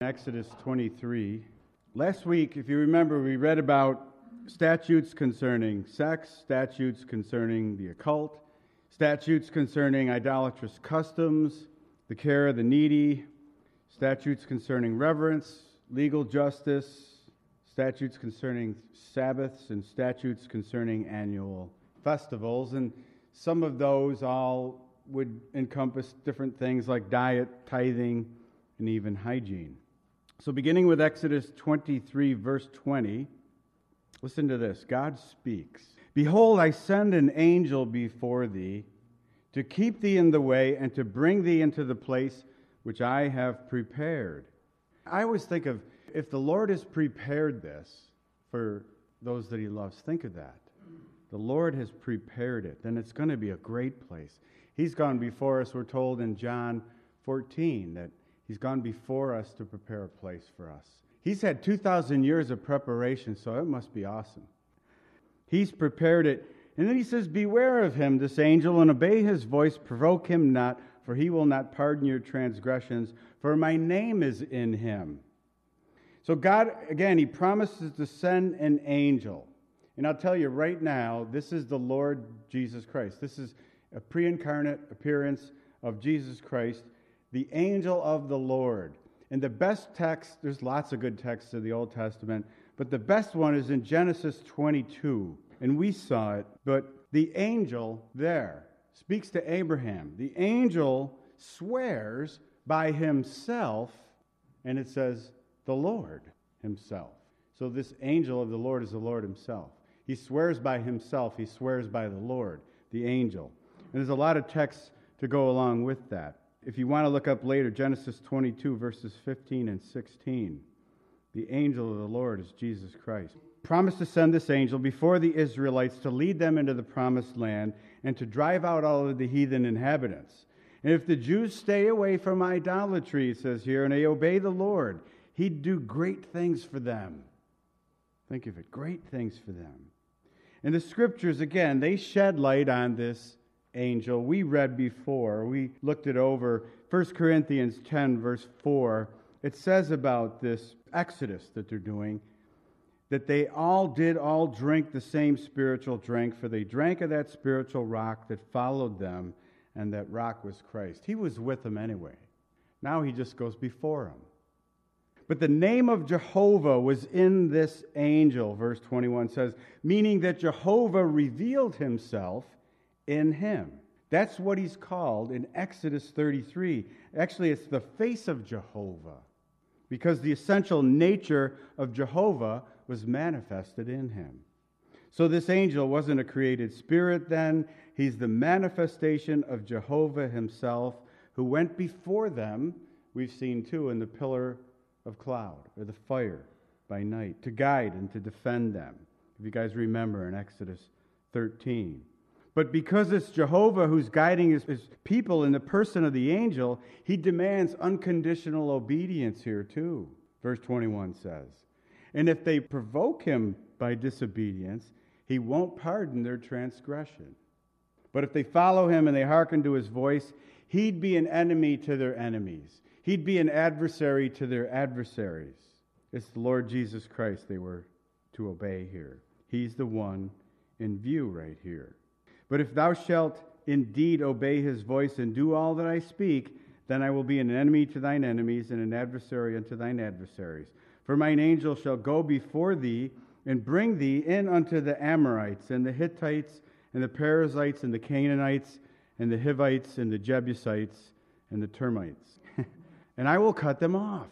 Exodus 23. Last week, if you remember, we read about statutes concerning sex, statutes concerning the occult, statutes concerning idolatrous customs, the care of the needy, statutes concerning reverence, legal justice, statutes concerning Sabbaths, and statutes concerning annual festivals. And some of those all would encompass different things like diet, tithing, and even hygiene. So beginning with Exodus 23, verse 20, listen to this. God speaks. "Behold, I send an angel before thee to keep thee in the way and to bring thee into the place which I have prepared." I always think of, if the Lord has prepared this for those that he loves, think of that. The Lord has prepared it, then it's going to be a great place. He's gone before us, we're told in John 14, that he's gone before us to prepare a place for us. He's had 2,000 years of preparation, so it must be awesome. He's prepared it. And then he says, "Beware of him, this angel, and obey his voice. Provoke him not, for he will not pardon your transgressions, for my name is in him." So God, again, he promises to send an angel. And I'll tell you right now, this is the Lord Jesus Christ. This is a pre-incarnate appearance of Jesus Christ, the angel of the Lord. And the best text, there's lots of good texts of the Old Testament, but the best one is in Genesis 22. And we saw it, but the angel there speaks to Abraham. The angel swears by himself, and it says, the Lord himself. So this angel of the Lord is the Lord himself. He swears by himself. He swears by the Lord, the angel. And there's a lot of texts to go along with that. If you want to look up later, Genesis 22, verses 15 and 16. The angel of the Lord is Jesus Christ. Promised to send this angel before the Israelites to lead them into the promised land and to drive out all of the heathen inhabitants. And if the Jews stay away from idolatry, it says here, and they obey the Lord, he'd do great things for them. Think of it, great things for them. And the scriptures, again, they shed light on this angel. We read before, we looked it over, 1 Corinthians 10, verse 4. It says about this exodus that they're doing, that they all drink the same spiritual drink, for they drank of that spiritual rock that followed them, and that rock was Christ. He was with them anyway. Now he just goes before them. But the name of Jehovah was in this angel, verse 21 says, meaning that Jehovah revealed himself in him. That's what he's called in Exodus 33. Actually, it's the face of Jehovah, because the essential nature of Jehovah was manifested in him. So this angel wasn't a created spirit then. He's the manifestation of Jehovah himself, who went before them, we've seen too, in the pillar of cloud, or the fire by night, to guide and to defend them. If you guys remember in Exodus 13. But because it's Jehovah who's guiding his people in the person of the angel, he demands unconditional obedience here too, verse 21 says. And if they provoke him by disobedience, he won't pardon their transgression. But if they follow him and they hearken to his voice, he'd be an enemy to their enemies. He'd be an adversary to their adversaries. It's the Lord Jesus Christ they were to obey here. He's the one in view right here. But if thou shalt indeed obey his voice and do all that I speak, then I will be an enemy to thine enemies and an adversary unto thine adversaries. For mine angel shall go before thee and bring thee in unto the Amorites and the Hittites and the Perizzites and the Canaanites and the Hivites and the Jebusites and the termites. And I will cut them off.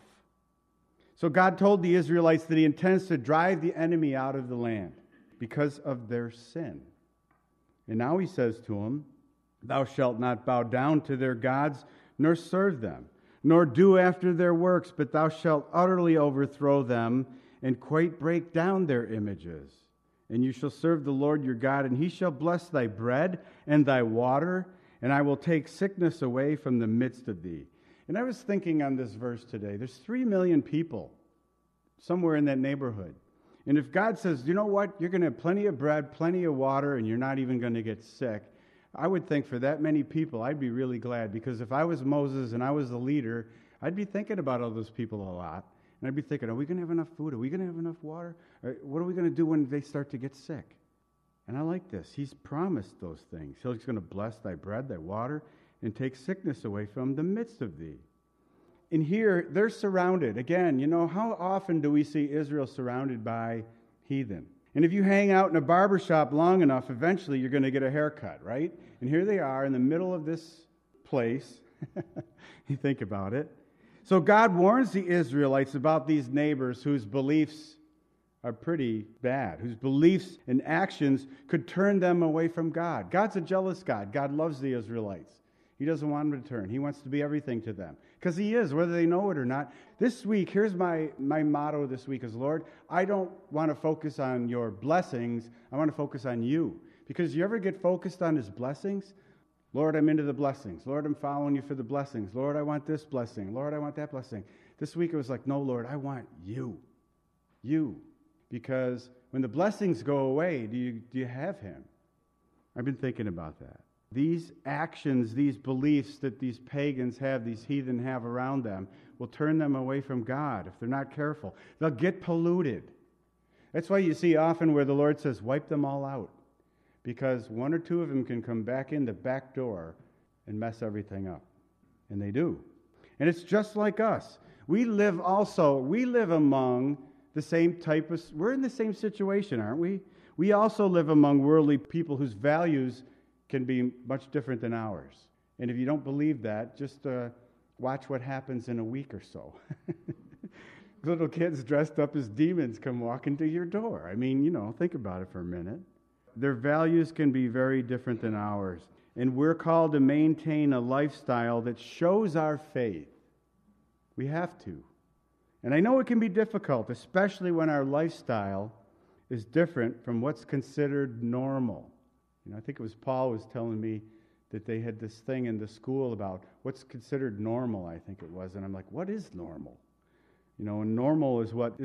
So God told the Israelites that he intends to drive the enemy out of the land because of their sin. And now he says to them, thou shalt not bow down to their gods, nor serve them, nor do after their works, but thou shalt utterly overthrow them and quite break down their images. And you shall serve the Lord your God, and he shall bless thy bread and thy water, and I will take sickness away from the midst of thee. And I was thinking on this verse today, there's 3 million people somewhere in that neighborhood. And if God says, you know what, you're going to have plenty of bread, plenty of water, and you're not even going to get sick, I would think for that many people, I'd be really glad. Because if I was Moses and I was the leader, I'd be thinking about all those people a lot. And I'd be thinking, are we going to have enough food? Are we going to have enough water? Or what are we going to do when they start to get sick? And I like this. He's promised those things. He's going to bless thy bread, thy water, and take sickness away from the midst of thee. And here, they're surrounded. Again, how often do we see Israel surrounded by heathen? And if you hang out in a barber shop long enough, eventually you're going to get a haircut, right? And here they are in the middle of this place. You think about it. So God warns the Israelites about these neighbors whose beliefs are pretty bad, whose beliefs and actions could turn them away from God. God's a jealous God. God loves the Israelites. He doesn't want them to turn. He wants to be everything to them. Because he is, whether they know it or not. This week, here's my motto this week is, Lord, I don't want to focus on your blessings. I want to focus on you. Because you ever get focused on his blessings? Lord, I'm into the blessings. Lord, I'm following you for the blessings. Lord, I want this blessing. Lord, I want that blessing. This week it was like, no, Lord, I want you. You. Because when the blessings go away, do you have him? I've been thinking about that. These actions, these beliefs that these pagans have, these heathen have around them, will turn them away from God if they're not careful. They'll get polluted. That's why you see often where the Lord says, wipe them all out. Because one or two of them can come back in the back door and mess everything up. And they do. And it's just like us. We live among the same type of, we're in the same situation, aren't we? We also live among worldly people whose values can be much different than ours. And if you don't believe that, just watch what happens in a week or so. Little kids dressed up as demons come walking to your door. I mean, think about it for a minute. Their values can be very different than ours. And we're called to maintain a lifestyle that shows our faith. We have to. And I know it can be difficult, especially when our lifestyle is different from what's considered normal. I think it was Paul was telling me that they had this thing in the school about what's considered normal, I think it was. And I'm like, what is normal? And normal is what,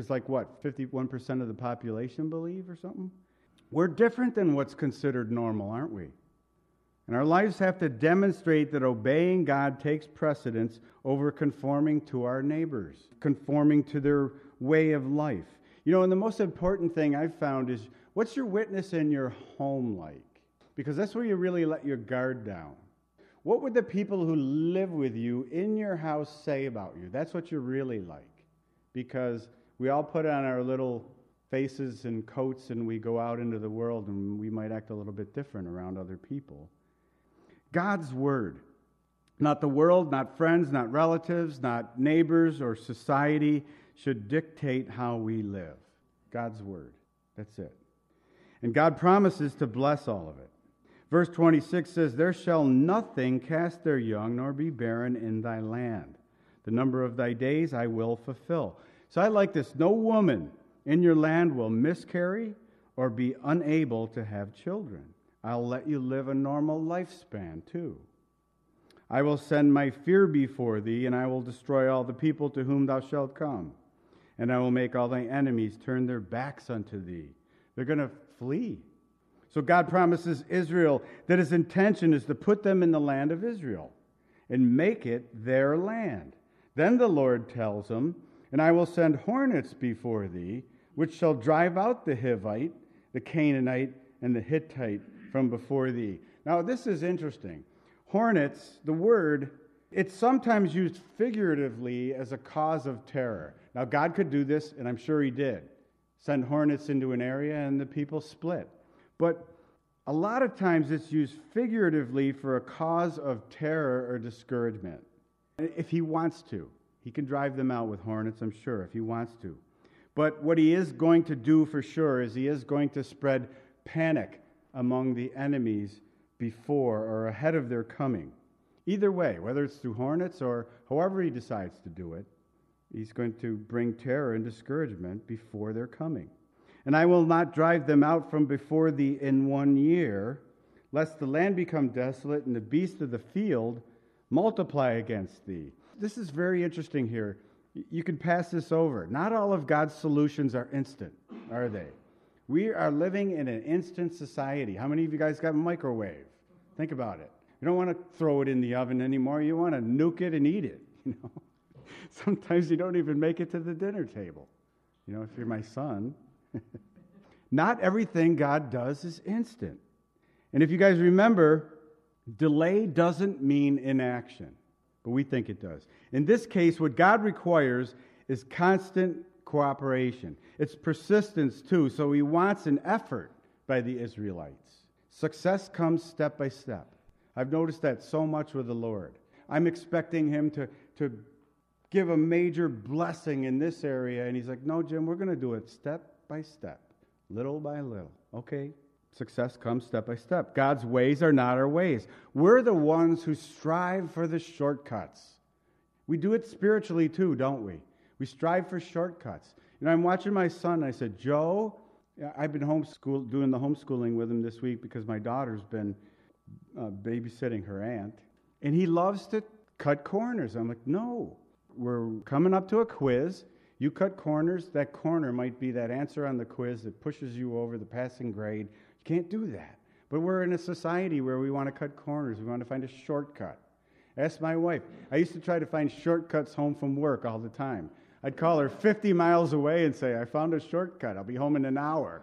51% of the population believe or something? We're different than what's considered normal, aren't we? And our lives have to demonstrate that obeying God takes precedence over conforming to our neighbors, conforming to their way of life. And the most important thing I've found is, what's your witness in your home like? Because that's where you really let your guard down. What would the people who live with you in your house say about you? That's what you're really like. Because we all put on our little faces and coats and we go out into the world and we might act a little bit different around other people. God's word. Not the world, not friends, not relatives, not neighbors or society should dictate how we live. God's word. That's it. And God promises to bless all of it. Verse 26 says, there shall nothing cast their young, nor be barren in thy land. The number of thy days I will fulfill. So I like this. No woman in your land will miscarry or be unable to have children. I'll let you live a normal lifespan too. I will send my fear before thee, and I will destroy all the people to whom thou shalt come. And I will make all thy enemies turn their backs unto thee. They're going to flee. So God promises Israel that his intention is to put them in the land of Israel and make it their land. Then the Lord tells them, and I will send hornets before thee, which shall drive out the Hivite, the Canaanite, and the Hittite from before thee. Now this is interesting. Hornets, the word, it's sometimes used figuratively as a cause of terror. Now God could do this, and I'm sure he did. Send hornets into an area and the people split. But a lot of times it's used figuratively for a cause of terror or discouragement. If he wants to. He can drive them out with hornets, I'm sure, if he wants to. But what he is going to do for sure is he is going to spread panic among the enemies before or ahead of their coming. Either way, whether it's through hornets or however he decides to do it, he's going to bring terror and discouragement before their coming. And I will not drive them out from before thee in 1 year, lest the land become desolate and the beasts of the field multiply against thee. This is very interesting here. You can pass this over. Not all of God's solutions are instant, are they? We are living in an instant society. How many of you guys got a microwave? Think about it. You don't want to throw it in the oven anymore. You want to nuke it and eat it. Sometimes you don't even make it to the dinner table. If you're my son. Not everything God does is instant. And if you guys remember, delay doesn't mean inaction, but we think it does. In this case, what God requires is constant cooperation. It's persistence, too, so he wants an effort by the Israelites. Success comes step by step. I've noticed that so much with the Lord. I'm expecting him to give a major blessing in this area, and he's like, no, Jim, we're going to do it step by step, little by little. Okay, success comes step by step. God's ways are not our ways. We're the ones who strive for the shortcuts. We do it spiritually too, don't we? We strive for shortcuts. I'm watching my son, and I said, Joe, I've been doing the homeschooling with him this week because my daughter's been babysitting her aunt, and he loves to cut corners. I'm like, no, we're coming up to a quiz. You cut corners. That corner might be that answer on the quiz that pushes you over the passing grade. You can't do that. But we're in a society where we want to cut corners. We want to find a shortcut. Ask my wife. I used to try to find shortcuts home from work all the time. I'd call her 50 miles away and say, I found a shortcut. I'll be home in an hour.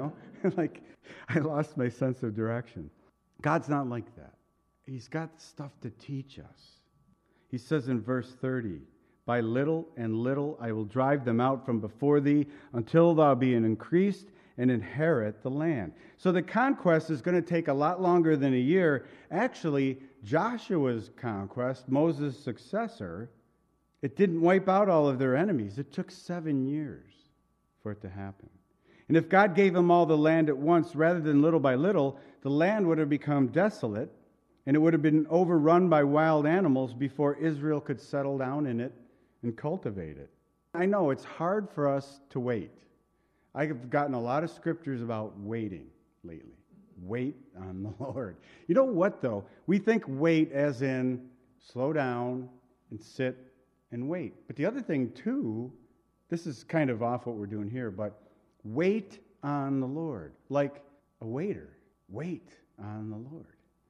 Like I lost my sense of direction. God's not like that. He's got stuff to teach us. He says in verse 30, by little and little I will drive them out from before thee until thou be increased and inherit the land. So the conquest is going to take a lot longer than a year. Actually, Joshua's conquest, Moses' successor, it didn't wipe out all of their enemies. It took 7 years for it to happen. And if God gave them all the land at once rather than little by little, the land would have become desolate and it would have been overrun by wild animals before Israel could settle down in it and cultivate it. I know it's hard for us to wait. I have gotten a lot of scriptures about waiting lately. Wait on the Lord. You know what, though? We think wait as in slow down and sit and wait. But the other thing, too, this is kind of off what we're doing here, but wait on the Lord. Like a waiter. Wait on the Lord.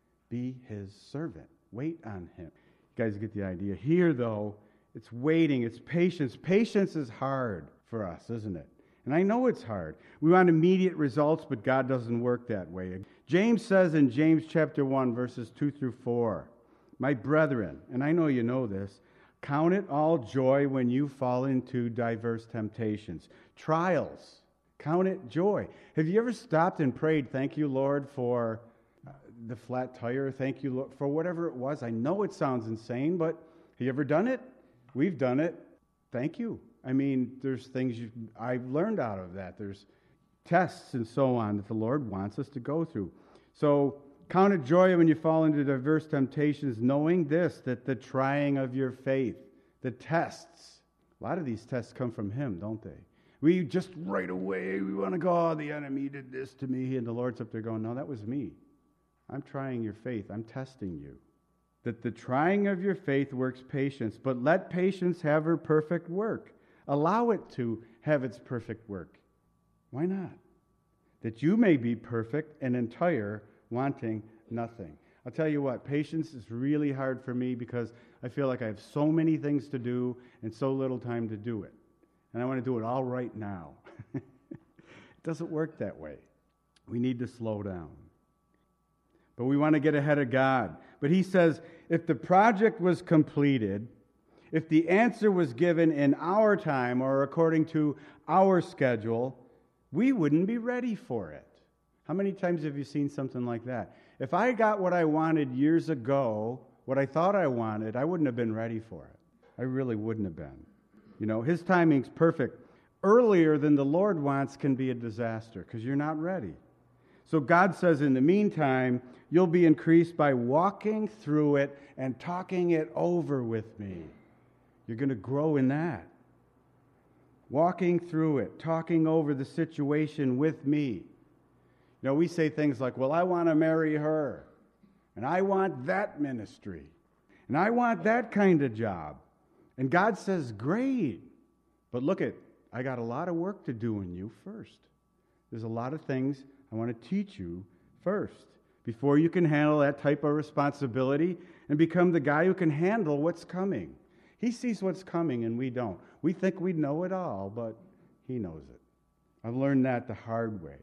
Be his servant. Wait on him. You guys get the idea. Here, though, it's waiting. It's patience. Patience is hard for us, isn't it? And I know it's hard. We want immediate results, but God doesn't work that way. James says in James chapter 1, verses 2 through 4, my brethren, and I know you know this, count it all joy when you fall into diverse temptations. Trials. Count it joy. Have you ever stopped and prayed, thank you, Lord, for the flat tire? Thank you, Lord, for whatever it was. I know it sounds insane, but have you ever done it? We've done it. Thank you. I mean, there's things I've learned out of that. There's tests and so on that the Lord wants us to go through. So count it joy when you fall into diverse temptations, knowing this, that the trying of your faith, the tests, a lot of these tests come from Him, don't they? We just right away, we want to go, oh, the enemy did this to me, and the Lord's up there going, no, that was me. I'm trying your faith. I'm testing you. That the trying of your faith works patience, but let patience have her perfect work. Allow it to have its perfect work. Why not? That you may be perfect and entire, wanting nothing. I'll tell you what, patience is really hard for me because I feel like I have so many things to do and so little time to do it. And I want to do it all right now. It doesn't work that way. We need to slow down. But we want to get ahead of God. But He says, if the project was completed, if the answer was given in our time or according to our schedule, we wouldn't be ready for it. How many times have you seen something like that? If I got what I wanted years ago, what I thought I wanted, I wouldn't have been ready for it. I really wouldn't have been. You know, His timing's perfect. Earlier than the Lord wants can be a disaster because you're not ready. So God says, in the meantime, you'll be increased by walking through it and talking it over with me. You're going to grow in that. Walking through it, talking over the situation with me. You know, we say things like, well, I want to marry her, and I want that ministry, and I want that kind of job. And God says, great, but look I got a lot of work to do in you first. There's a lot of things I want to teach you first before you can handle that type of responsibility and become the guy who can handle what's coming. He sees what's coming and we don't. We think we know it all, but he knows it. I've learned that the hard way.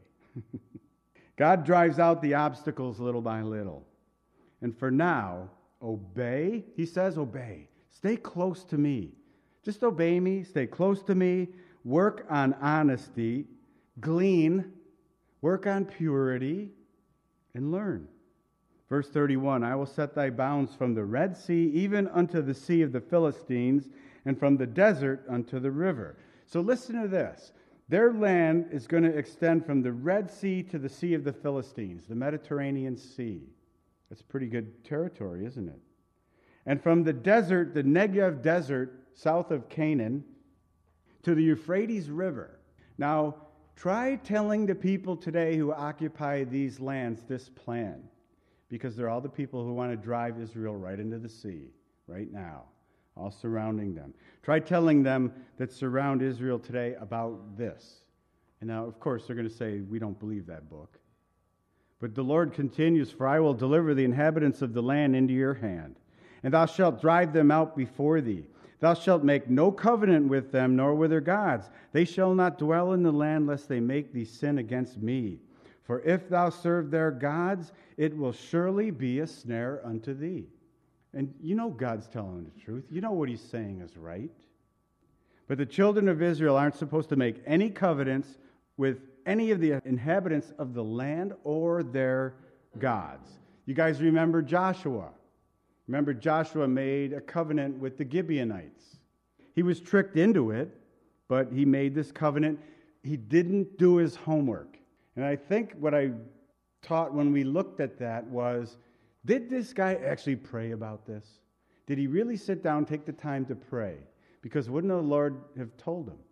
God drives out the obstacles little by little. And for now, obey. He says, obey. Stay close to me. Just obey me. Stay close to me. Work on honesty. Glean. Work on purity. And learn. Verse 31, I will set thy bounds from the Red Sea, even unto the sea of the Philistines, and from the desert unto the river. So listen to this. Their land is going to extend from the Red Sea to the Sea of the Philistines, the Mediterranean Sea. That's pretty good territory, isn't it? And from the desert, the Negev desert, south of Canaan, to the Euphrates River. Now, try telling the people today who occupy these lands this plan, because they're all the people who want to drive Israel right into the sea, right now, all surrounding them. Try telling them that surround Israel today about this. And now, of course, they're going to say, we don't believe that book. But the Lord continues, for I will deliver the inhabitants of the land into your hand, and thou shalt drive them out before thee. Thou shalt make no covenant with them, nor with their gods. They shall not dwell in the land, lest they make thee sin against me. For if thou serve their gods, it will surely be a snare unto thee. And you know God's telling the truth. You know what he's saying is right. But the children of Israel aren't supposed to make any covenants with any of the inhabitants of the land or their gods. You guys remember Joshua? Remember, Joshua made a covenant with the Gibeonites. He was tricked into it, but he made this covenant. He didn't do his homework. And I think what I taught when we looked at that was, did this guy actually pray about this? Did he really sit down, take the time to pray? Because wouldn't the Lord have told him?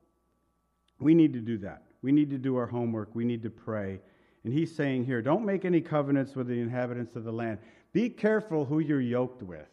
We need to do that. We need to do our homework. We need to pray. And he's saying here, don't make any covenants with the inhabitants of the land. Be careful who you're yoked with.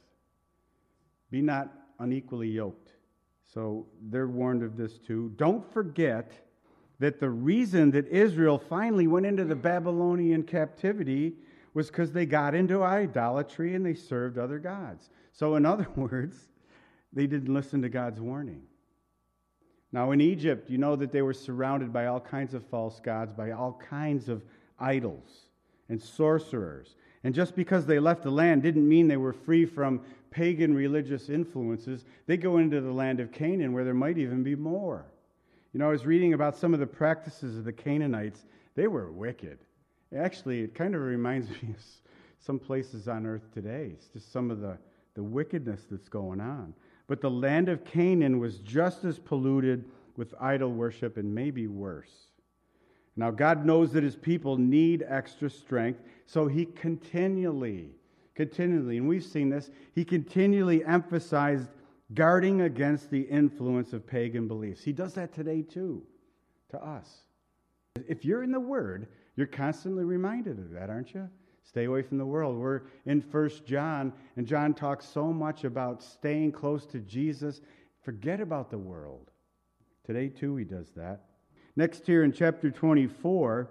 Be not unequally yoked. So they're warned of this too. Don't forget that the reason that Israel finally went into the Babylonian captivity was because they got into idolatry and they served other gods. So in other words, they didn't listen to God's warning. Now in Egypt, you know that they were surrounded by all kinds of false gods, by all kinds of idols and sorcerers. And just because they left the land didn't mean they were free from pagan religious influences. They go into the land of Canaan where there might even be more. You know, I was reading about some of the practices of the Canaanites. They were wicked. Actually, it kind of reminds me of some places on earth today. It's just some of the wickedness that's going on. But the land of Canaan was just as polluted with idol worship and maybe worse. Now, God knows that his people need extra strength, so he continually, and we've seen this, he continually emphasized guarding against the influence of pagan beliefs. He does that today too, to us. If you're in the Word, you're constantly reminded of that, aren't you? Stay away from the world. We're in 1 John, and John talks so much about staying close to Jesus. Forget about the world. Today too he does that. Next here in chapter 24,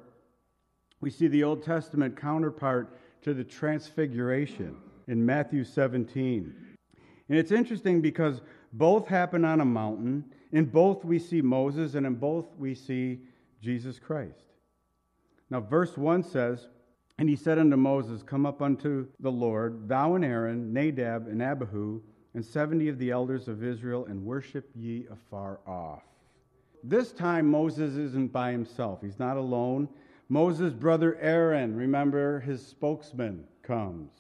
we see the Old Testament counterpart to the Transfiguration in Matthew 17. And it's interesting because both happen on a mountain. In both we see Moses, and in both we see Jesus Christ. Now verse 1 says, and he said unto Moses, come up unto the Lord, thou and Aaron, Nadab and Abihu, and 70 of the elders of Israel, and worship ye afar off. This time Moses isn't by himself. He's not alone. Moses' brother Aaron, remember his spokesman, comes.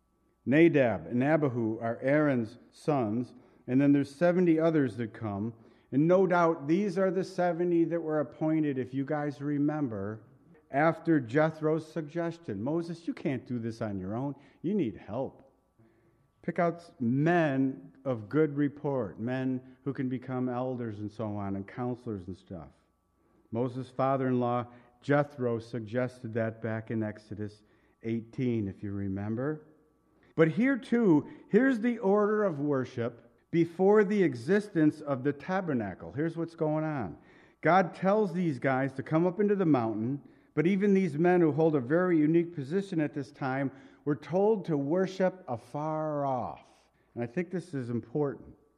Nadab and Abihu are Aaron's sons, and then there's 70 others that come. And no doubt these are the 70 that were appointed, if you guys remember, after Jethro's suggestion. Moses, you can't do this on your own. You need help. Pick out men of good report, men who can become elders and so on, and counselors and stuff. Moses' father-in-law, Jethro, suggested that back in Exodus 18, if you remember. But here too, here's the order of worship before the existence of the tabernacle. Here's what's going on. God tells these guys to come up into the mountain, but even these men who hold a very unique position at this time were told to worship afar off. And I think this is important.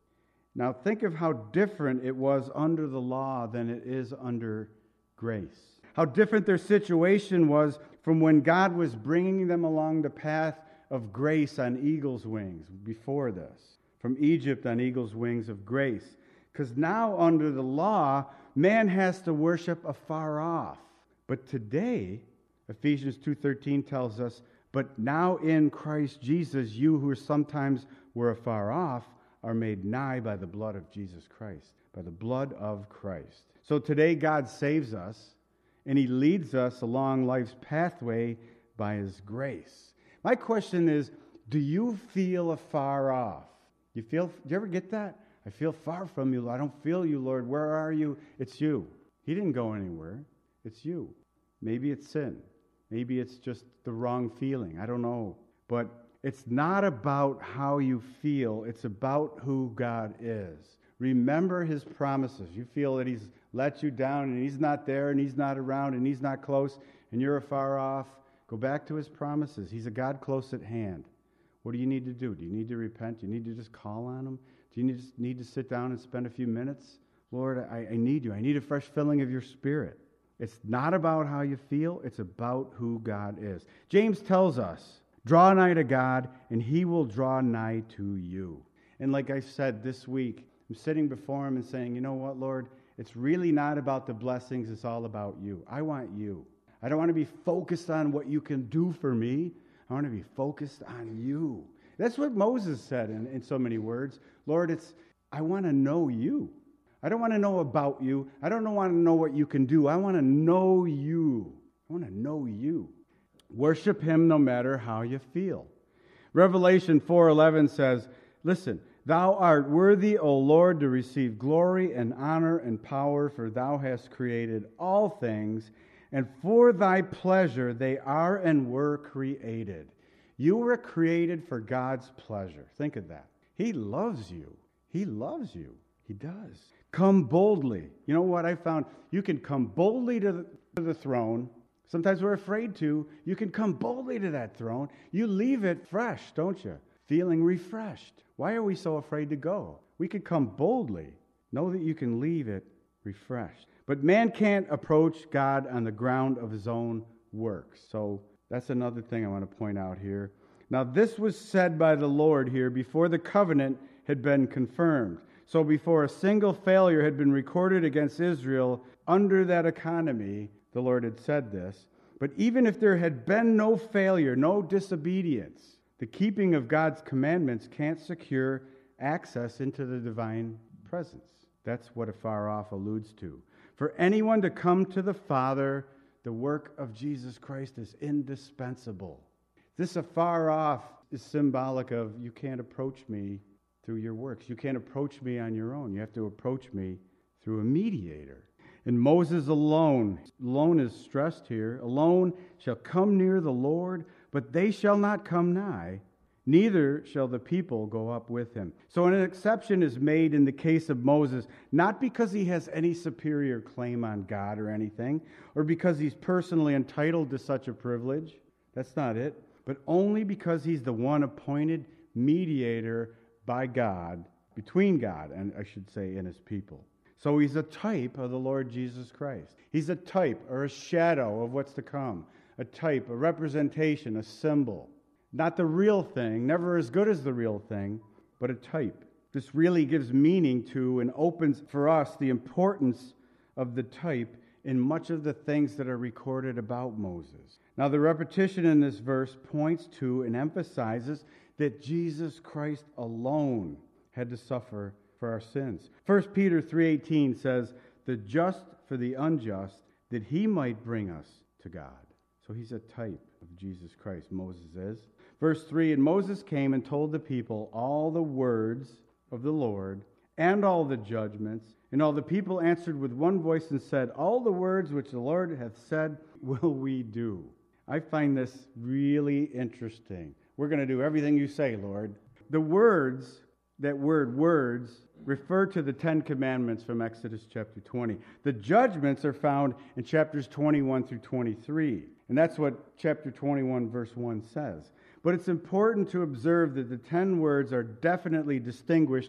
Now think of how different it was under the law than it is under grace. How different their situation was from when God was bringing them along the path of grace on eagle's wings before this. From Egypt on eagle's wings of grace. Because now under the law, man has to worship afar off. But today, Ephesians 2:13 tells us, but now in Christ Jesus, you who sometimes were afar off are made nigh by the blood of Jesus Christ, by the blood of Christ. So today God saves us, and he leads us along life's pathway by his grace. My question is, do you feel afar off? Do you ever get that? I feel far from you. I don't feel you, Lord. Where are you? It's you. He didn't go anywhere. It's you. Maybe it's sin. Maybe it's just the wrong feeling. I don't know. But it's not about how you feel. It's about who God is. Remember his promises. You feel that he's let you down and he's not there and he's not around and he's not close and you're afar off. Go back to his promises. He's a God close at hand. What do you need to do? Do you need to repent? Do you need to just call on him? Do you just need to sit down and spend a few minutes? Lord, I need you. I need a fresh filling of your Spirit. It's not about how you feel. It's about who God is. James tells us, draw nigh to God, and he will draw nigh to you. And like I said this week, I'm sitting before him and saying, you know what, Lord? It's really not about the blessings. It's all about you. I want you. I don't want to be focused on what you can do for me. I want to be focused on you. That's what Moses said in so many words. Lord, I want to know you. I don't want to know about you. I don't want to know what you can do. I want to know you. I want to know you. Worship him no matter how you feel. Revelation 4:11 says, listen, thou art worthy, O Lord, to receive glory and honor and power, for thou hast created all things, and for thy pleasure they are and were created. You were created for God's pleasure. Think of that. He loves you. He loves you. He does. Come boldly. You know what I found? You can come boldly to the throne. Sometimes we're afraid to. You can come boldly to that throne. You leave it fresh, don't you? Feeling refreshed. Why are we so afraid to go? We could come boldly. Know that you can leave it refreshed. But man can't approach God on the ground of his own works. So that's another thing I want to point out here. Now, this was said by the Lord here before the covenant had been confirmed. So before a single failure had been recorded against Israel under that economy, the Lord had said this. But even if there had been no failure, no disobedience, the keeping of God's commandments can't secure access into the divine presence. That's what afar off alludes to. For anyone to come to the Father, the work of Jesus Christ is indispensable. This afar off is symbolic of you can't approach me through your works. You can't approach me on your own. You have to approach me through a mediator. And Moses alone is stressed here, alone shall come near the Lord, but they shall not come nigh, neither shall the people go up with him. So an exception is made in the case of Moses, not because he has any superior claim on God or anything, or because he's personally entitled to such a privilege. That's not it. But only because he's the one appointed mediator by God, between God, and I should say in his people. So he's a type of the Lord Jesus Christ. He's a type or a shadow of what's to come. A type, a representation, a symbol. Not the real thing, never as good as the real thing, but a type. This really gives meaning to and opens for us the importance of the type in much of the things that are recorded about Moses. Now, the repetition in this verse points to and emphasizes that Jesus Christ alone had to suffer for our sins. 1 Peter 3:18 says, the just for the unjust, that he might bring us to God. So he's a type of Jesus Christ, Moses is. Verse 3, and Moses came and told the people all the words of the Lord and all the judgments, and all the people answered with one voice and said, all the words which the Lord hath said will we do. I find this really interesting. We're going to do everything you say, Lord. The words, that word words, refer to the 10 Commandments from Exodus chapter 20. The judgments are found in chapters 21 through 23. And that's what chapter 21 verse 1 says. But it's important to observe that the 10 words are definitely distinguished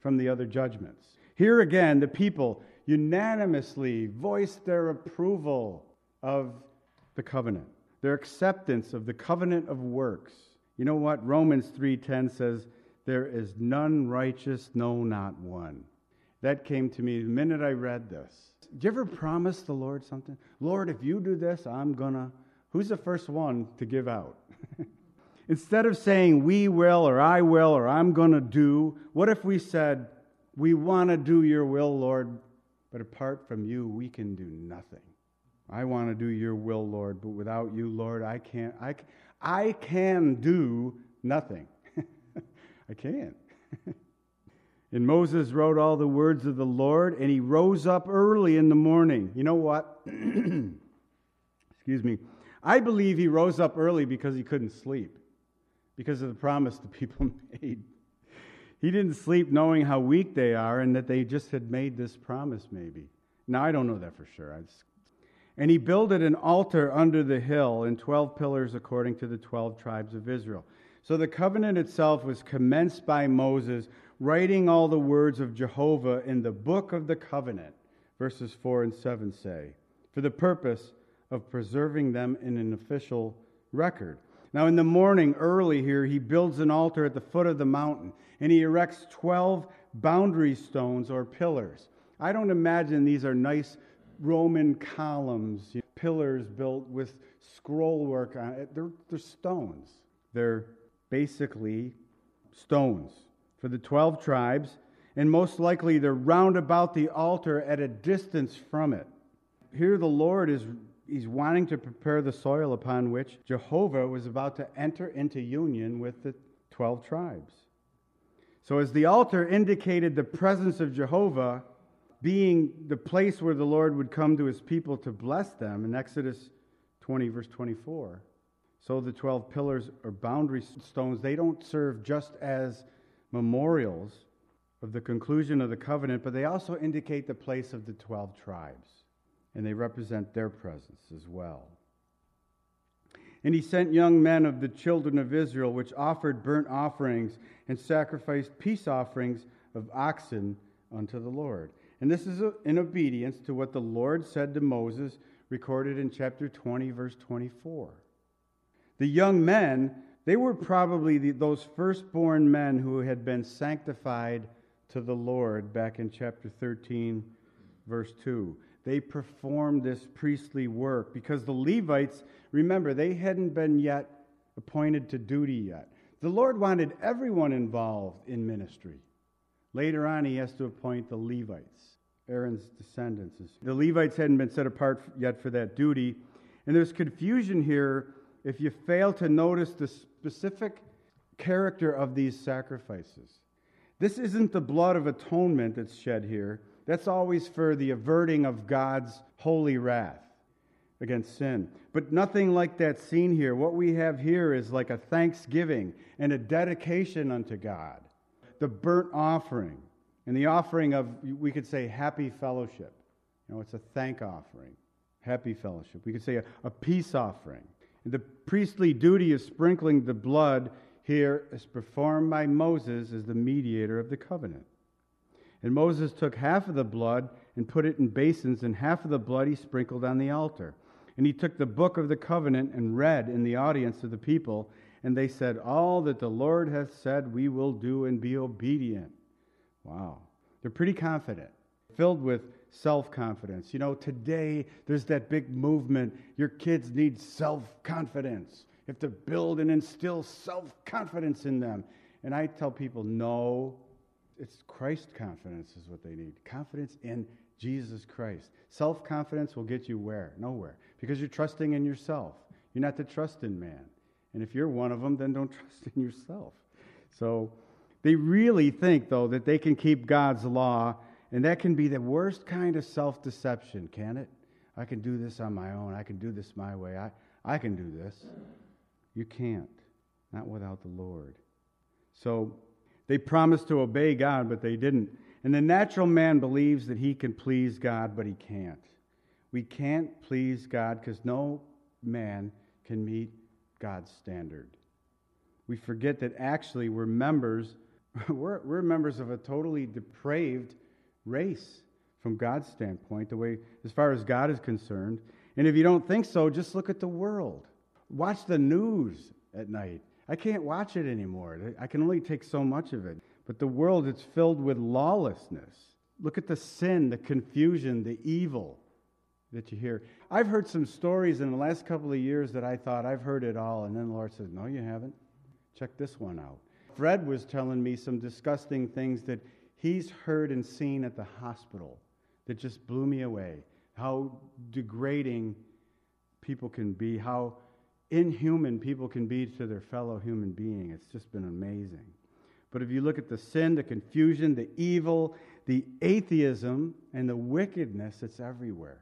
from the other judgments. Here again, the people unanimously voiced their approval of the covenant, their acceptance of the covenant of works. You know what? Romans 3:10 says, "There is none righteous, no, not one." That came to me the minute I read this. Did you ever promise the Lord something? Lord, if you do this, I'm gonna... Who's the first one to give out? Instead of saying we will or I will or I'm gonna do, what if we said, we want to do your will, Lord, but apart from you, we can do nothing. I want to do your will, Lord, but without you, Lord, I can do nothing. I can't. And Moses wrote all the words of the Lord, and he rose up early in the morning. You know what? Excuse me. I believe he rose up early because he couldn't sleep, because of the promise the people made. He didn't sleep knowing how weak they are and that they just had made this promise maybe. Now, I don't know that for sure. And he builded an altar under the hill and 12 pillars according to the 12 tribes of Israel. So the covenant itself was commenced by Moses, writing all the words of Jehovah in the book of the covenant, verses 4 and 7 say, for the purpose of preserving them in an official record. Now in the morning, early here, he builds an altar at the foot of the mountain, and he erects 12 boundary stones or pillars. I don't imagine these are nice Roman columns, pillars built with scroll work on it. They're stones. They're basically stones for the 12 tribes, and most likely they're round about the altar at a distance from it. Here the Lord He's wanting to prepare the soil upon which Jehovah was about to enter into union with the 12 tribes. So as the altar indicated the presence of Jehovah being the place where the Lord would come to his people to bless them in Exodus 20, verse 24. So the 12 pillars or boundary stones, they don't serve just as memorials of the conclusion of the covenant, but they also indicate the place of the 12 tribes. And they represent their presence as well. And he sent young men of the children of Israel, which offered burnt offerings and sacrificed peace offerings of oxen unto the Lord. And this is in obedience to what the Lord said to Moses, recorded in chapter 20, verse 24. The young men, they were probably those firstborn men who had been sanctified to the Lord back in chapter 13, verse 2. They performed this priestly work because the Levites, remember, they hadn't been yet appointed to duty yet. The Lord wanted everyone involved in ministry. Later on, he has to appoint the Levites, Aaron's descendants. The Levites hadn't been set apart yet for that duty. And there's confusion here if you fail to notice the specific character of these sacrifices. This isn't the blood of atonement that's shed here. That's always for the averting of God's holy wrath against sin. But nothing like that seen here. What we have here is like a thanksgiving and a dedication unto God. The burnt offering and the offering of, we could say, happy fellowship. It's a thank offering. Happy fellowship. We could say a peace offering. And the priestly duty of sprinkling the blood here is performed by Moses as the mediator of the covenant. And Moses took half of the blood and put it in basins, and half of the blood he sprinkled on the altar. And he took the book of the covenant and read in the audience of the people, and they said, all that the Lord hath said we will do and be obedient. Wow. They're pretty confident, filled with self-confidence. Today there's that big movement. Your kids need self-confidence. You have to build and instill self-confidence in them. And I tell people, no, it's Christ confidence is what they need. Confidence in Jesus Christ. Self-confidence will get you where? Nowhere. Because you're trusting in yourself. You're not to trust in man. And if you're one of them, then don't trust in yourself. So they really think, though, that they can keep God's law, and that can be the worst kind of self-deception, can it? I can do this on my own. I can do this my way. I can do this. You can't. Not without the Lord. So they promised to obey God, but they didn't. And the natural man believes that he can please God, but he can't. We can't please God because no man can meet God's standard. We forget that actually we're members We're members of a totally depraved race from God's standpoint, the way as far as God is concerned. And if you don't think so, just look at the world. Watch the news at night. I can't watch it anymore. I can only take so much of it. But the world, it's filled with lawlessness. Look at the sin, the confusion, the evil that you hear. I've heard some stories in the last couple of years that I thought I've heard it all, and then the Lord says, no, you haven't. Check this one out. Fred was telling me some disgusting things that he's heard and seen at the hospital that just blew me away. How degrading people can be, how inhuman people can be to their fellow human being. It's just been amazing. But if you look at the sin, the confusion, the evil, the atheism, and the wickedness, it's everywhere.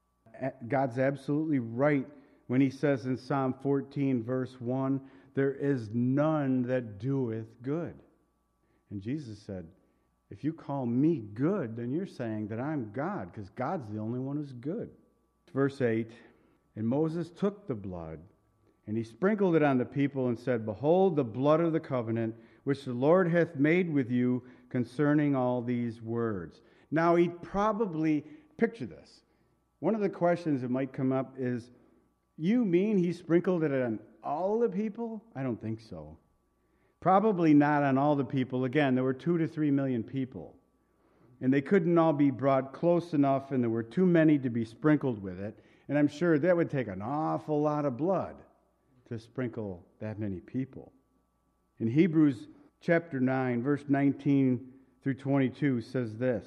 God's absolutely right when he says in Psalm 14, verse 1, there is none that doeth good. And Jesus said, if you call me good, then you're saying that I'm God, because God's the only one who's good. Verse 8, and Moses took the blood, and he sprinkled it on the people and said, behold, the blood of the covenant, which the Lord hath made with you concerning all these words. Now, he probably, picture this. One of the questions that might come up is, you mean he sprinkled it on all the people? I don't think so. Probably not on all the people. Again, there were 2 to 3 million people. And they couldn't all be brought close enough, and there were too many to be sprinkled with it. And I'm sure that would take an awful lot of blood to sprinkle that many people. In Hebrews chapter 9, verse 19 through 22 says this,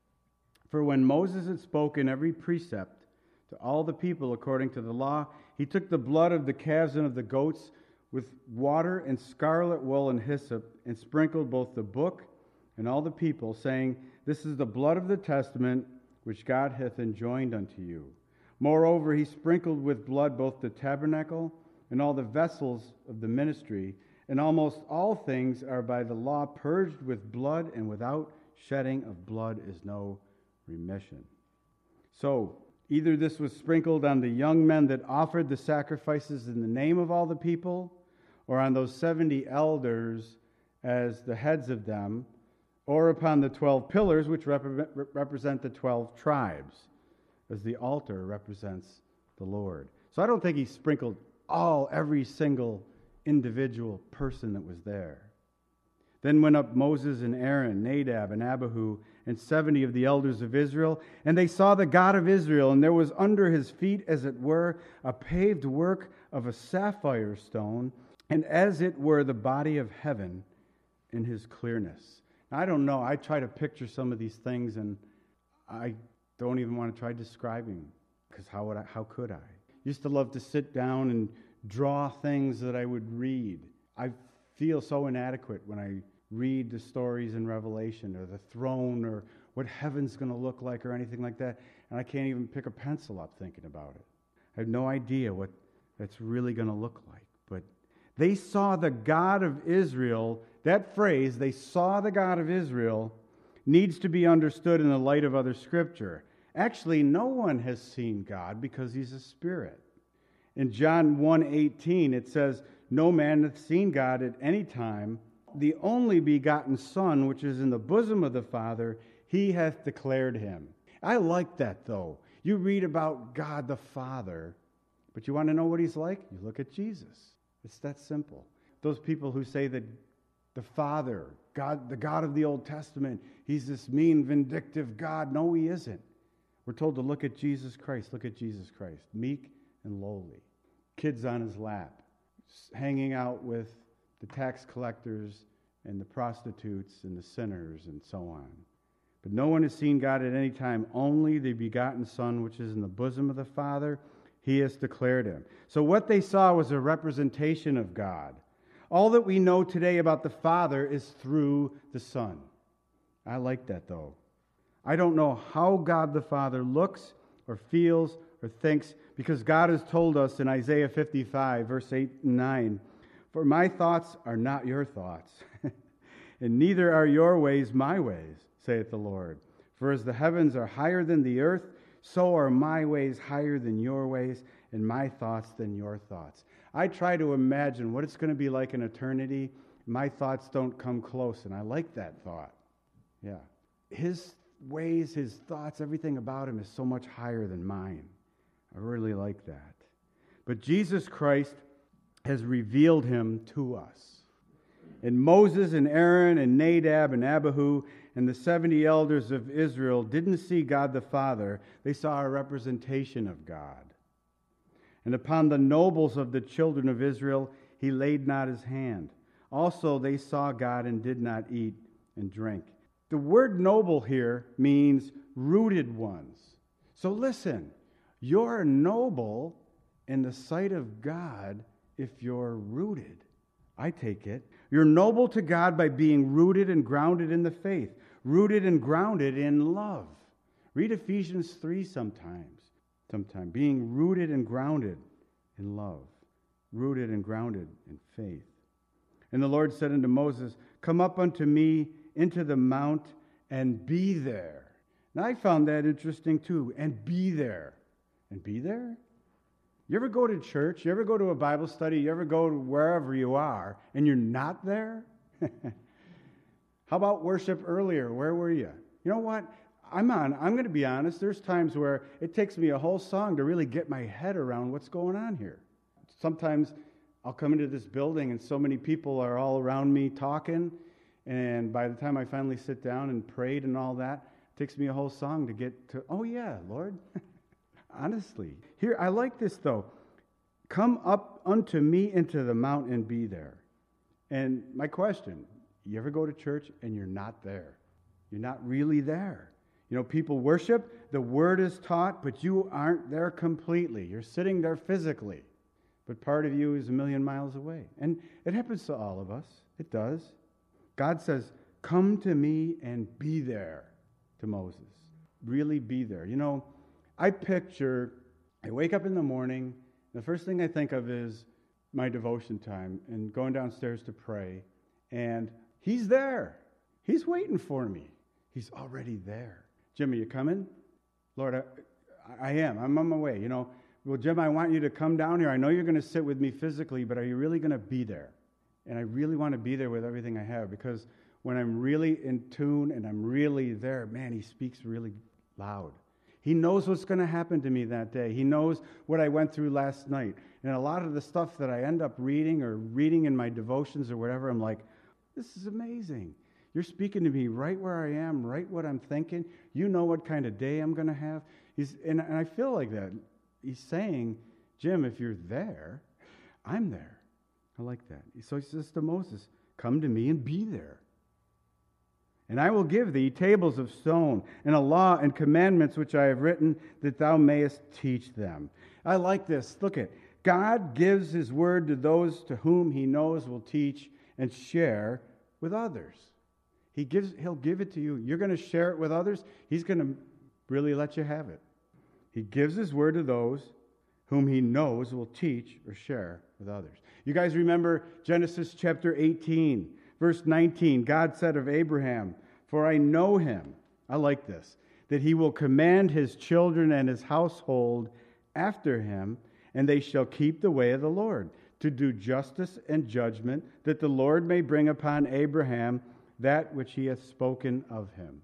for when Moses had spoken every precept to all the people according to the law, he took the blood of the calves and of the goats with water and scarlet wool and hyssop, and sprinkled both the book and all the people, saying, this is the blood of the testament which God hath enjoined unto you. Moreover, he sprinkled with blood both the tabernacle and all the vessels of the ministry, and almost all things are by the law purged with blood, and without shedding of blood is no remission. So, either this was sprinkled on the young men that offered the sacrifices in the name of all the people, or on those 70 elders as the heads of them, or upon the 12 pillars, which represent the 12 tribes, as the altar represents the Lord. So I don't think he sprinkled every single individual person that was there. Then went up Moses and Aaron, Nadab and Abihu, and 70 of the elders of Israel, and they saw the God of Israel, and there was under his feet, as it were, a paved work of a sapphire stone, and as it were the body of heaven in his clearness. Now, I don't know, I try to picture some of these things, and I don't even want to try describing, because how could I? Used to love to sit down and draw things that I would read. I feel so inadequate when I read the stories in Revelation, or the throne, or what heaven's going to look like, or anything like that, and I can't even pick a pencil up thinking about it. I have no idea what that's really going to look like. But they saw the God of Israel. That phrase, they saw the God of Israel, needs to be understood in the light of other Scripture. Actually, no one has seen God because he's a spirit. In John 1:18, it says, no man hath seen God at any time. The only begotten Son, which is in the bosom of the Father, he hath declared him. I like that, though. You read about God the Father, but you want to know what he's like? You look at Jesus. It's that simple. Those people who say that the Father, God, the God of the Old Testament, he's this mean, vindictive God. No, he isn't. We're told to look at Jesus Christ. Look at Jesus Christ. Meek and lowly. Kids on his lap. Hanging out with the tax collectors and the prostitutes and the sinners and so on. But no one has seen God at any time. Only the begotten Son, which is in the bosom of the Father, he has declared him. So what they saw was a representation of God. All that we know today about the Father is through the Son. I like that, though. I don't know how God the Father looks or feels or thinks, because God has told us in Isaiah 55, verse 8 and 9, for my thoughts are not your thoughts, and neither are your ways my ways, saith the Lord. For as the heavens are higher than the earth, so are my ways higher than your ways, and my thoughts than your thoughts. I try to imagine what it's going to be like in eternity, My thoughts don't come close, and I like that thought. Yeah. His ways, his thoughts, everything about him is so much higher than mine. I really like that. But Jesus Christ has revealed him to us. And Moses and Aaron and Nadab and Abihu and the 70 elders of Israel didn't see God the Father. They saw a representation of God. And upon the nobles of the children of Israel, he laid not his hand. Also, they saw God and did not eat and drink. The word noble here means rooted ones. So listen, you're noble in the sight of God if you're rooted. I take it. You're noble to God by being rooted and grounded in the faith, rooted and grounded in love. Read Ephesians 3 sometime. Being rooted and grounded in love, rooted and grounded in faith. And the Lord said unto Moses, come up unto me into the mount and be there. Now I found that interesting too, and be there. And be there? You ever go to church? You ever go to a Bible study? You ever go to wherever you are and you're not there? How about worship earlier? Where were you? You know what? I'm going to be honest. There's times where it takes me a whole song to really get my head around what's going on here. Sometimes I'll come into this building and so many people are all around me talking, and by the time I finally sit down and prayed and all that, it takes me a whole song to get to, oh yeah, Lord. Honestly. Here, I like this though. Come up unto me into the mount and be there. And my question, you ever go to church and you're not there? You're not really there. You know, people worship, the word is taught, but you aren't there completely. You're sitting there physically, but part of you is 1,000,000 miles away. And it happens to all of us. It does. God says, come to me and be there to Moses. Really be there. You know, I wake up in the morning, the first thing I think of is my devotion time and going downstairs to pray, and he's there. He's waiting for me. He's already there. Jim, are you coming? Lord, I am. I'm on my way. You know, well, Jim, I want you to come down here. I know you're going to sit with me physically, but are you really going to be there? And I really want to be there with everything I have, because when I'm really in tune and I'm really there, man, he speaks really loud. He knows what's going to happen to me that day. He knows what I went through last night. And a lot of the stuff that I end up reading in my devotions or whatever, I'm like, this is amazing. You're speaking to me right where I am, right what I'm thinking. You know what kind of day I'm going to have. And I feel like that. He's saying, Jim, if you're there, I'm there. I like that. So he says to Moses, come to me and be there. And I will give thee tables of stone and a law and commandments which I have written, that thou mayest teach them. I like this. Look at God gives his word to those to whom he knows will teach and share with others. He'll give it to you. You're going to share it with others. He's going to really let you have it. He gives his word to those whom he knows will teach or share with others. You guys remember Genesis chapter 18, verse 19. God said of Abraham, for I know him, I like this, that he will command his children and his household after him, and they shall keep the way of the Lord, to do justice and judgment, that the Lord may bring upon Abraham that which he hath spoken of him.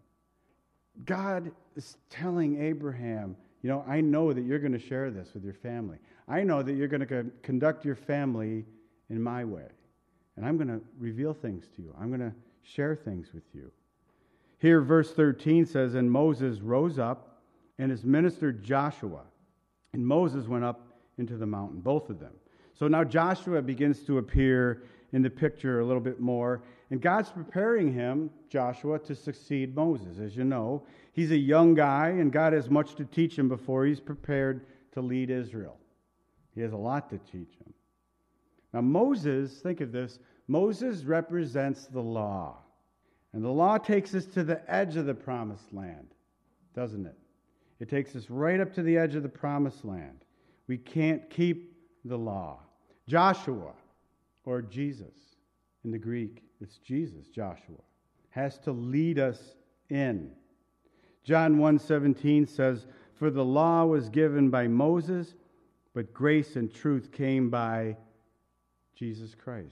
God is telling Abraham, you know, I know that you're going to share this with your family. I know that you're going to conduct your family in my way. And I'm going to reveal things to you. I'm going to share things with you. Here, verse 13 says, and Moses rose up, and his minister Joshua. And Moses went up into the mountain, both of them. So now Joshua begins to appear in the picture a little bit more. And God's preparing him, Joshua, to succeed Moses. As you know, he's a young guy, and God has much to teach him before he's prepared to lead Israel. He has a lot to teach him. Now Moses, think of this, Moses represents the law. And the law takes us to the edge of the promised land, doesn't it? It takes us right up to the edge of the promised land. We can't keep the law. Joshua, or Jesus, in the Greek, it's Jesus, Joshua, has to lead us in. John 1:17 says, for the law was given by Moses, but grace and truth came by Jesus Christ.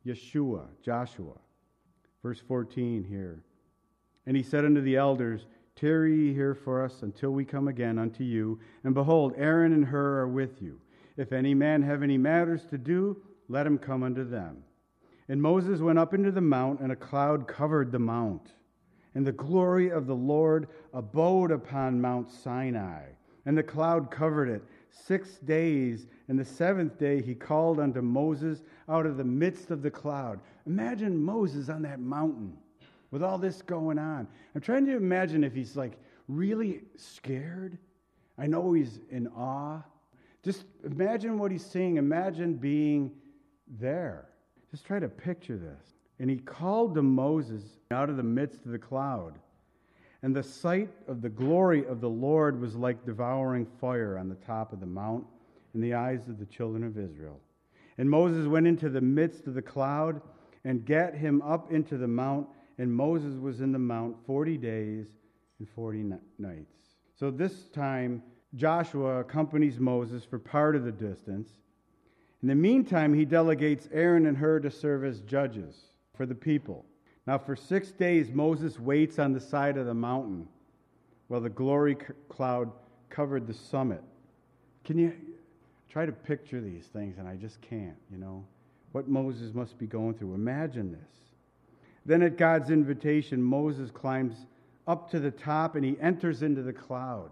Yeshua, Joshua. Verse 14 here. And he said unto the elders, Tarry ye here for us until we come again unto you. And behold, Aaron and Hur are with you. If any man have any matters to do, let him come unto them. And Moses went up into the mount, and a cloud covered the mount. And the glory of the Lord abode upon Mount Sinai. And the cloud covered it 6 days. And the seventh day he called unto Moses out of the midst of the cloud. Imagine Moses on that mountain with all this going on. I'm trying to imagine if he's like really scared. I know he's in awe. Just imagine what he's seeing. Imagine being there. Just try to picture this. And he called to Moses out of the midst of the cloud. And the sight of the glory of the Lord was like devouring fire on the top of the mount in the eyes of the children of Israel. And Moses went into the midst of the cloud and gat him up into the mount. And Moses was in the mount 40 days and 40 nights. So this time, Joshua accompanies Moses for part of the distance. In the meantime, he delegates Aaron and Hur to serve as judges for the people. Now, for 6 days, Moses waits on the side of the mountain while the glory cloud covered the summit. Can you try to picture these things? And I just can't, what Moses must be going through. Imagine this. Then at God's invitation, Moses climbs up to the top and he enters into the cloud,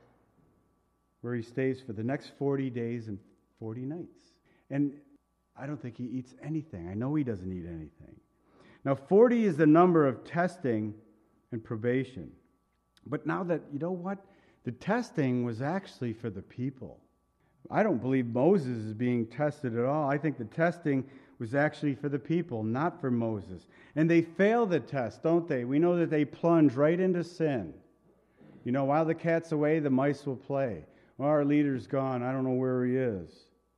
where he stays for the next 40 days and 40 nights. And I don't think he eats anything. I know he doesn't eat anything. Now, 40 is the number of testing and probation. But now that, the testing was actually for the people. I don't believe Moses is being tested at all. I think the testing was actually for the people, not for Moses. And they fail the test, don't they? We know that they plunge right into sin. While the cat's away, the mice will play. Well, our leader's gone. I don't know where he is.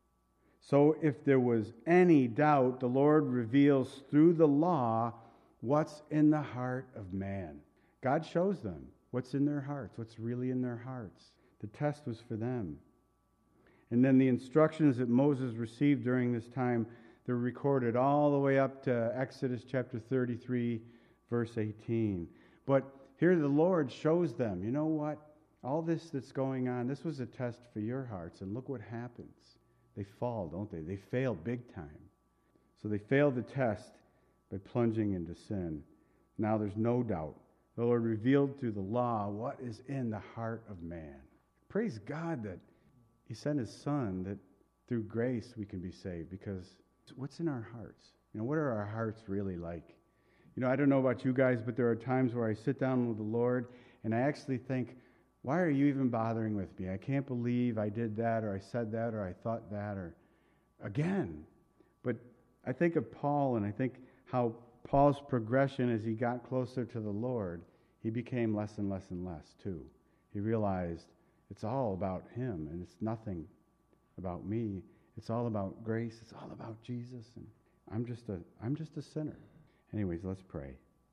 So if there was any doubt, the Lord reveals through the law what's in the heart of man. God shows them what's in their hearts, what's really in their hearts. The test was for them. And then the instructions that Moses received during this time, they're recorded all the way up to Exodus chapter 33, verse 18. But here the Lord shows them, all this that's going on, this was a test for your hearts, and look what happens. They fall, don't they? They fail big time. So they fail the test by plunging into sin. Now there's no doubt. The Lord revealed through the law what is in the heart of man. Praise God that He sent His Son, that through grace we can be saved, because what's in our hearts? What are our hearts really like? I don't know about you guys, but there are times where I sit down with the Lord and I actually think, why are you even bothering with me? I can't believe I did that, or I said that, or I thought that, or again. But I think of Paul, and I think how Paul's progression as he got closer to the Lord, he became less and less and less too. He realized it's all about him, and it's nothing about me. It's all about grace. It's all about Jesus, and I'm just a sinner. Anyways, let's pray.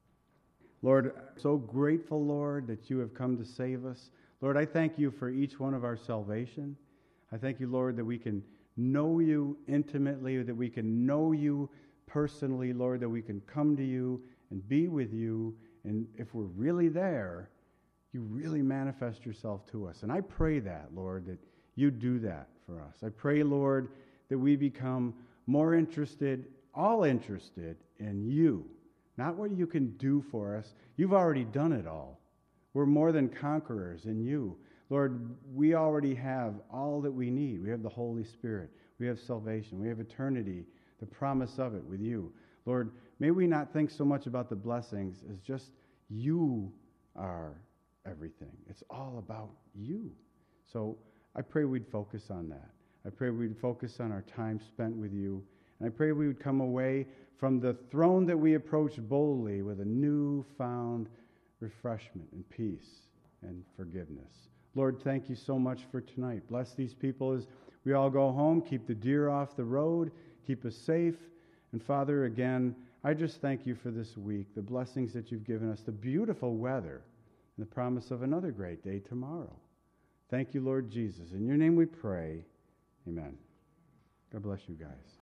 Lord, I'm so grateful, Lord, that you have come to save us. Lord, I thank you for each one of our salvation. I thank you, Lord, that we can know you intimately, that we can know you personally, Lord, that we can come to you and be with you. And if we're really there, you really manifest yourself to us. And I pray that, Lord, that you do that for us. I pray, Lord, that we become more interested, all interested in you. Not what you can do for us. You've already done it all. We're more than conquerors in you. Lord, we already have all that we need. We have the Holy Spirit. We have salvation. We have eternity, the promise of it with you. Lord, may we not think so much about the blessings as just you are everything. It's all about you. So I pray we'd focus on that. I pray we'd focus on our time spent with you. And I pray we would come away from the throne that we approach boldly with a newfound refreshment and peace and forgiveness. Lord, thank you so much for tonight. Bless these people as we all go home. Keep the deer off the road. Keep us safe. And Father, again, I just thank you for this week, the blessings that you've given us, the beautiful weather, and the promise of another great day tomorrow. Thank you, Lord Jesus. In your name we pray. Amen. God bless you guys.